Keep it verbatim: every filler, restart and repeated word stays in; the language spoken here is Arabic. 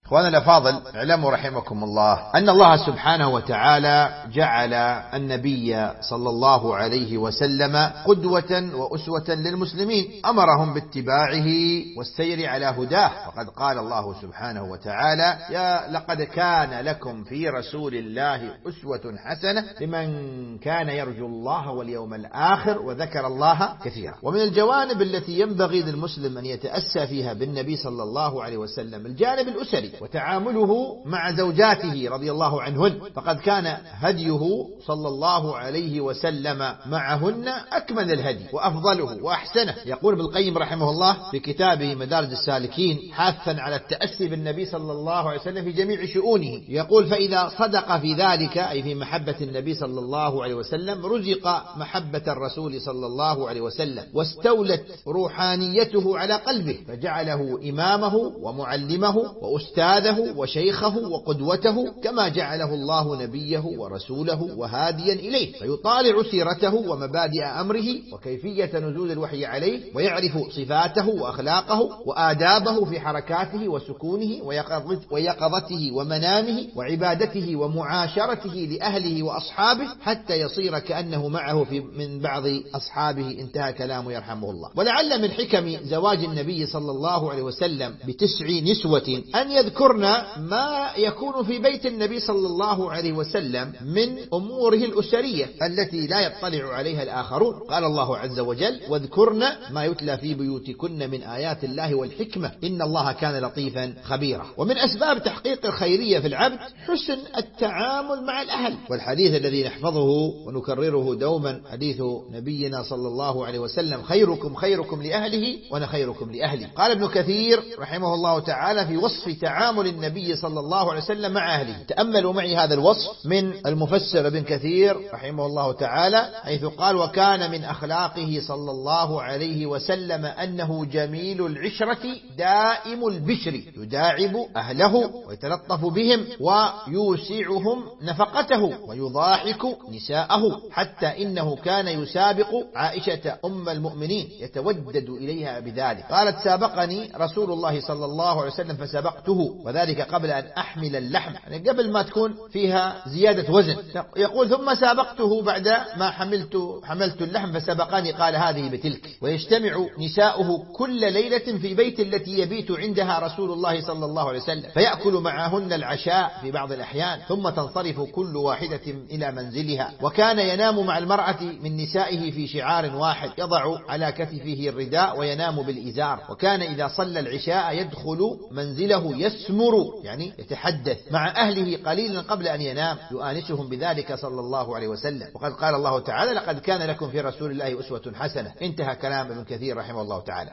أخوانا الأفاضل، اعلموا رحمكم الله أن الله سبحانه وتعالى جعل النبي صلى الله عليه وسلم قدوة وأسوة للمسلمين، أمرهم باتباعه والسير على هداه. وقد قال الله سبحانه وتعالى: يا لقد كان لكم في رسول الله أسوة حسنة لمن كان يرجو الله واليوم الآخر وذكر الله كثيرا. ومن الجوانب التي ينبغي للمسلم أن يتأسى فيها بالنبي صلى الله عليه وسلم الجانب الأسري وتعامله مع زوجاته رضي الله عنهن، فقد كان هديه صلى الله عليه وسلم معهن أكمل الهدي وأفضله وأحسنه. يقول ابن القيم رحمه الله في كتابه مدارج السالكين حاثا على التأسي بالنبي صلى الله عليه وسلم في جميع شؤونه، يقول: فإذا صدق في ذلك، أي في محبة النبي صلى الله عليه وسلم، رزق محبة الرسول صلى الله عليه وسلم، واستولت روحانيته على قلبه، فجعله إمامه ومعلمه وأستاذه وشيخه وقدوته، كما جعله الله نبيه ورسوله وهاديا إليه، فيطالع سيرته ومبادئ أمره وكيفية نزول الوحي عليه، ويعرف صفاته وأخلاقه وآدابه في حركاته وسكونه ويقظته ومنامه وعبادته ومعاشرته لأهله وأصحابه، حتى يصير كأنه معه في من بعض أصحابه. انتهى كلامه يرحمه الله. ولعل من حكم زواج النبي صلى الله عليه وسلم بتسع نسوة أن يذكرن ما يكون في بيت النبي صلى الله عليه وسلم من أموره الأسرية التي لا يطلع عليها الآخرون. قال الله عز وجل: واذكرن ما يتلى في بيوتكن من آيات الله والحكمة إن الله كان لطيفا خبيرا. ومن أسباب تحقيق الخيرية في العبد حسن التعامل مع الأهل. والحديث الذي نحفظه ونكرره دوما حديث نبينا صلى الله عليه وسلم: خيركم خيركم لأهله وأنا خيركم لأهلي. قال ابن كثير رحمه الله تعالى في وصف تعامل النبي صلى الله عليه وسلم مع أهله، تأملوا معي هذا الوصف من المفسر ابن كثير رحمه الله تعالى، حيث قال: وكان من أخلاقه صلى الله عليه وسلم أنه جميل العشرة دائم البشر، يداعب أهله ويتلطف بهم ويوسعهم نفقته ويضاحك نساءه، حتى إنه كان يسابق عائشة أم المؤمنين يتودد إليها بذلك. قالت: سابقني رسول الله صلى الله عليه وسلم فسبقته، وذلك قبل أن أحمل اللحم، يعني قبل ما تكون فيها زيادة وزن. يقول: ثم سابقته بعد ما حملت حملت اللحم فسبقني، قال: هذه بتلك. ويجتمع نساؤه كل ليلة في بيت التي يبيت عندها رسول الله صلى الله عليه وسلم، فيأكل معهن العشاء في بعض الأحيان، ثم تنصرف كل واحدة إلى منزلها. وكان ينام مع المرأة من نسائه في شعار واحد، يضع على كتفه الرداء وينام بالإزار. وكان إذا صلى العشاء يدخل منزله يسمر، يعني يتحدث مع أهله قليلا قبل أن ينام، يؤانسهم بذلك صلى الله عليه وسلم. وقد قال الله تعالى: لقد كان لكم في رسول الله أسوة حسنة. انتهى كلام ابن كثير رحمه الله تعالى.